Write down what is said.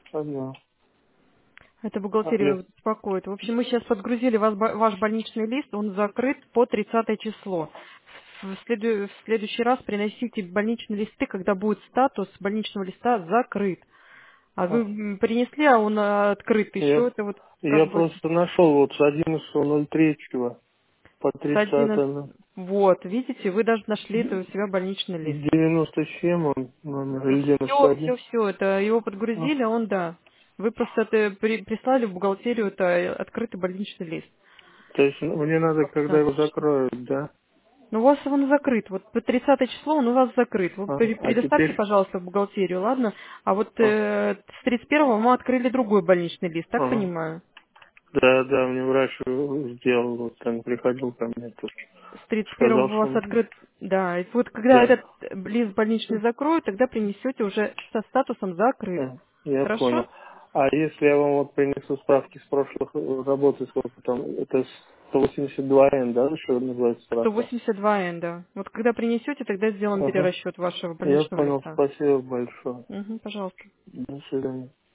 Ага. Это А бухгалтерия я... беспокоит. В общем, мы сейчас подгрузили ваш больничный лист, он закрыт по 30 число. В следующий раз приносите больничные листы, когда будет статус больничного листа закрыт. А вы а, принесли, а он открыт еще, я, это вот я как бы просто нашел вот с 11.03 по с 30 11... на Вот, видите, вы даже нашли это у себя больничный лист. 97 он номер или Все, 91. все, все, это его А, подгрузили, а он, да. Вы просто это прислали в бухгалтерию, это открытый больничный лист. то есть мне надо, По когда 15 его числу. закроют, да? Но у вас он закрыт. Вот по 30 число он у вас закрыт. Вы А предоставьте, теперь... пожалуйста, в бухгалтерию, ладно? А вот А, с 31 мы открыли другой больничный лист, так ага. понимаю? Да, да, мне врач сделал, вот он приходил ко мне тут, С 31 сказал, у вас что открыт, да. И вот когда да, этот лист больничный закроют, тогда принесете уже со статусом закрыт. я Хорошо? понял. А если я вам вот принесу справки с прошлых работы, сколько там, это 182Н, да, еще называется справка? 182Н, да. Вот когда принесете, тогда сделаем Ага, перерасчет вашего я больничного понял, листа. спасибо большое. Угу, пожалуйста. До свидания.